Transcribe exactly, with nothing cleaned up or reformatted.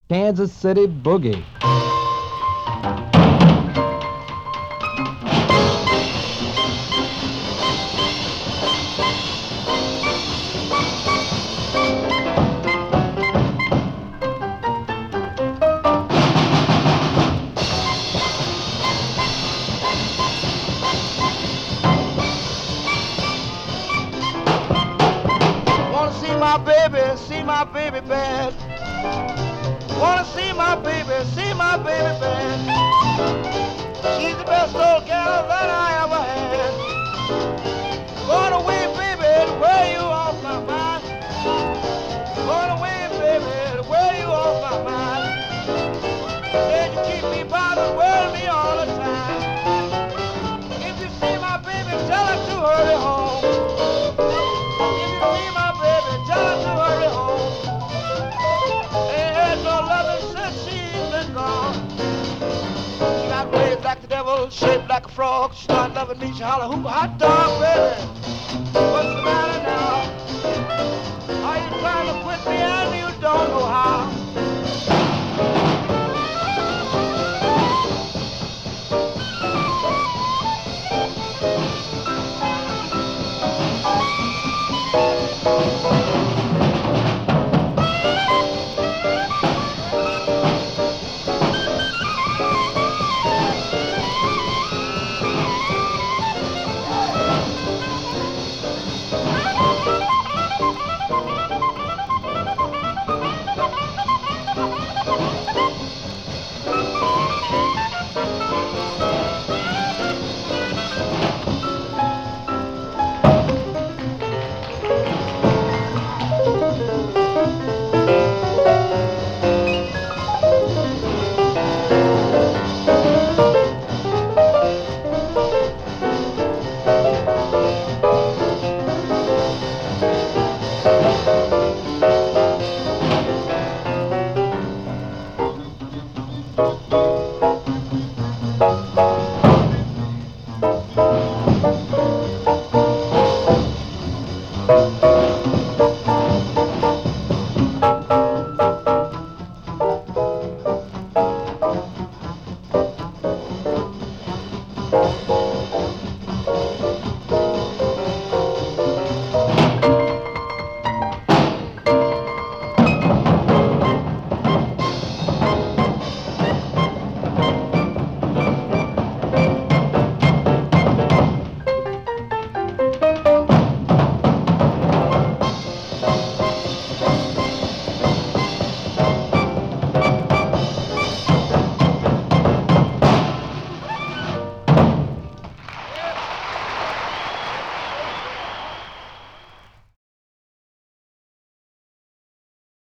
Kansas City Boogie. Wanna see my baby, see my baby bad. Wanna see my baby, see my baby bad. She's the best old gal that I ever had. Going away, baby, to wear you off my mind. Going away, baby, to wear you off my mind. Said you keep me bothered, worry me all the time. If you see my baby, tell her to hurry home. If you see my baby, tell her to hurry home. Ain't had no loving since she's been gone. She got waves like the devil, shaped like a frog. She started loving me, she holler, hookah hot dog, baby. What's the matter now? Are you trying to quit me and you don't know how?